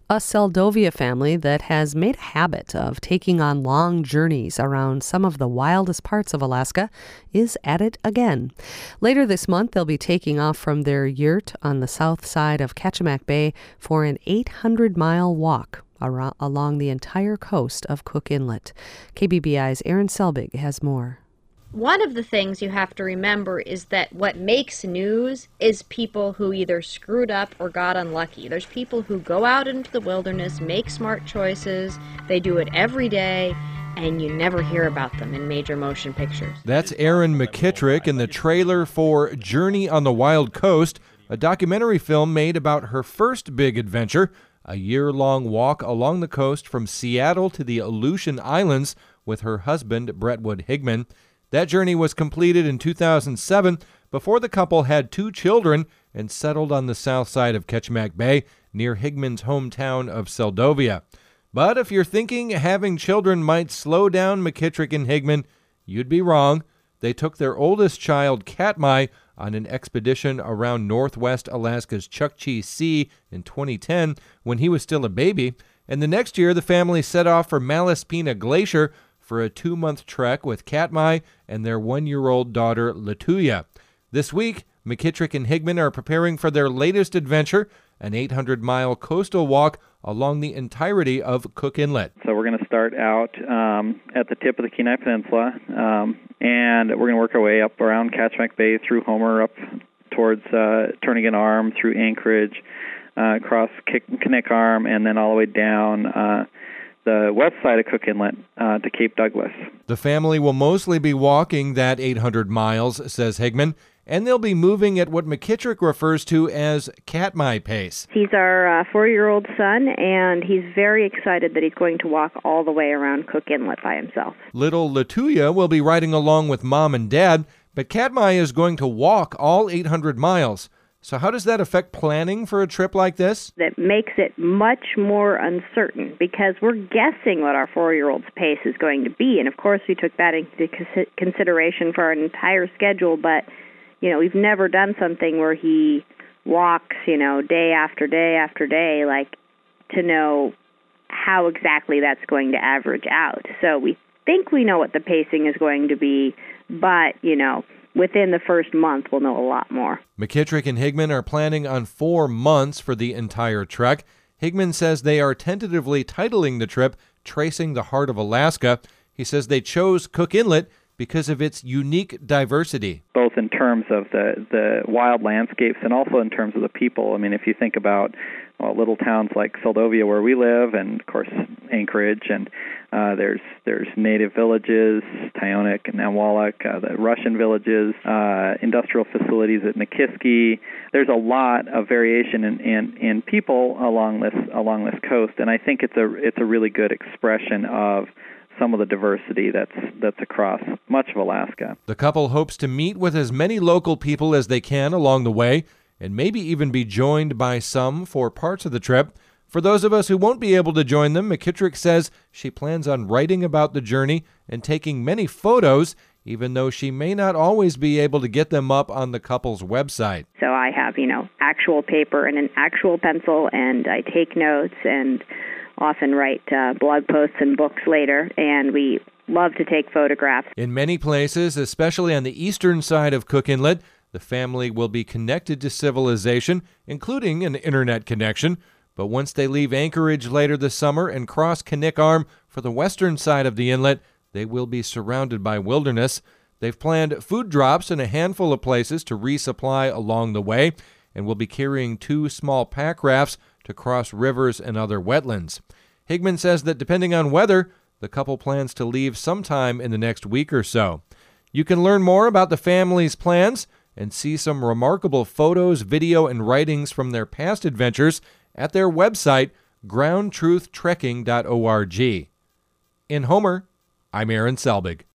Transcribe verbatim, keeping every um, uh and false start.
A Seldovia family that has made a habit of taking on long journeys around some of the wildest parts of Alaska is at it again. Later this month, they'll be taking off from their yurt on the south side of Kachemak Bay for an eight hundred mile walk around, along the entire coast of Cook Inlet. K B B I's Erin Selbig has more. One of the things you have to remember is that what makes news is people who either screwed up or got unlucky. There's people who go out into the wilderness, make smart choices, they do it every day, and you never hear about them in major motion pictures. That's Erin McKittrick in the trailer for Journey on the Wild Coast, a documentary film made about her first big adventure, a year-long walk along the coast from Seattle to the Aleutian Islands with her husband, Brentwood Higman. That journey was completed in two thousand seven before the couple had two children and settled on the south side of Kachemak Bay near Higman's hometown of Seldovia. But if you're thinking having children might slow down McKittrick and Higman, you'd be wrong. They took their oldest child, Katmai, on an expedition around northwest Alaska's Chukchi Sea in twenty ten when he was still a baby. And the next year, the family set off for Malaspina Glacier for a two-month trek with Katmai and their one-year-old daughter, Latuya. This week, McKittrick and Higman are preparing for their latest adventure, an eight hundred mile coastal walk along the entirety of Cook Inlet. So we're going to start out um, at the tip of the Kenai Peninsula, um, and we're going to work our way up around Kachemak Bay, through Homer, up towards uh, Turnagain Arm, through Anchorage, uh, across Knik Arm, and then all the way down uh, the west side of Cook Inlet uh, to Cape Douglas. The family will mostly be walking that eight hundred miles, says Higman, and they'll be moving at what McKittrick refers to as Katmai pace. He's our uh, four-year-old son, and he's very excited that he's going to walk all the way around Cook Inlet by himself. Little Latuya will be riding along with Mom and Dad, but Katmai is going to walk all eight hundred miles. So how does that affect planning for a trip like this? That makes it much more uncertain because we're guessing what our four-year-old's pace is going to be. And, of course, we took that into consideration for our entire schedule. But, you know, we've never done something where he walks, you know, day after day after day, like, to know how exactly that's going to average out. So we think we know what the pacing is going to be, but, you know, within the first month, we'll know a lot more. McKittrick and Higman are planning on four months for the entire trek. Higman says they are tentatively titling the trip Tracing the Heart of Alaska. He says they chose Cook Inlet because of its unique diversity. Both in terms of the, the wild landscapes and also in terms of the people. I mean, if you think about well, little towns like Seldovia where we live, and of course Anchorage, and uh, there's there's native villages, Tyonek and Nawalek, uh, the Russian villages, uh, industrial facilities at Nikiski. There's a lot of variation in, in, in people along this along this coast, and I think it's a it's a really good expression of some of the diversity that's that's across much of Alaska. The couple hopes to meet with as many local people as they can along the way, and maybe even be joined by some for parts of the trip. For those of us who won't be able to join them, McKittrick says she plans on writing about the journey and taking many photos, even though she may not always be able to get them up on the couple's website. So I have, you know, actual paper and an actual pencil, and I take notes and often write uh, blog posts and books later, and we love to take photographs. In many places, especially on the eastern side of Cook Inlet, the family will be connected to civilization, including an internet connection. But once they leave Anchorage later this summer and cross Knik Arm for the western side of the inlet, they will be surrounded by wilderness. They've planned food drops in a handful of places to resupply along the way, and will be carrying two small pack rafts to cross rivers and other wetlands. Higman says that depending on weather, the couple plans to leave sometime in the next week or so. You can learn more about the family's plans and see some remarkable photos, video, and writings from their past adventures at their website, ground truth trekking dot org. In Homer, I'm Erin Selbig.